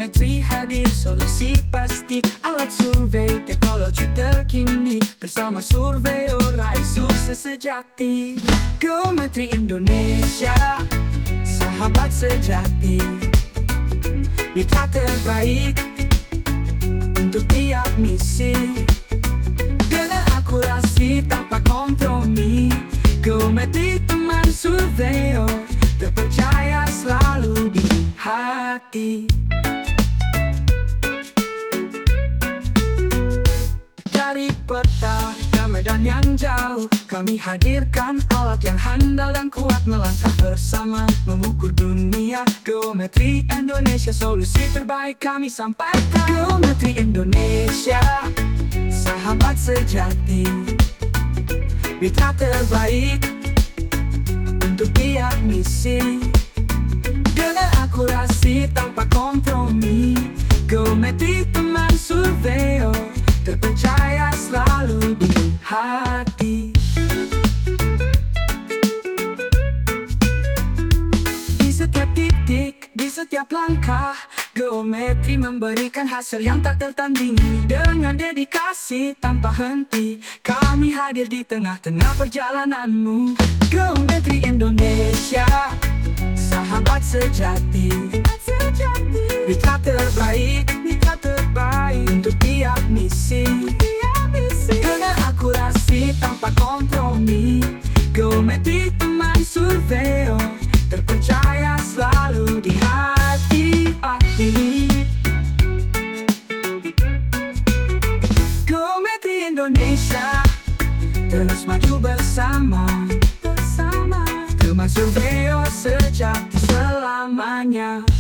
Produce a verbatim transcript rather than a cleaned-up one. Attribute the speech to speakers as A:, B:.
A: Geometri hadir solusi pasti, alat survei teknologi terkini, bersama surveyor raih sukses sejati. Geometri Indonesia, sahabat sejati, mitra terbaik untuk tiap misi. Dengan akurasi tanpa kompromi, geometri teman surveyor, terpercaya selalu di hati. Dari peta ke medan yang jauh, kami hadirkan alat yang handal dan kuat, melangkah bersama mengukur dunia. Geometri Indonesia, solusi terbaik kami sampaikan. Geometri Indonesia, sahabat sejati, mitra terbaik untuk tiap misi. Dengan akurasi tanpa kompromi, geometri teman surveyor, terpercaya selalu di hati. Di setiap titik, di setiap langkah, geometri memberikan hasil yang tak tertandingi. Dengan dedikasi tanpa henti, kami hadir di tengah-tengah perjalananmu. Geometri Indonesia, sahabat sejati, mitra terbaik, mitra terbaik untuk tiap misi. Dengan akurasi tanpa kompromi, geometri teman surveyor, terpercaya selalu di hati. Geometri Indonesia, terus maju bersama, bersama teman surveyor sejati selamanya.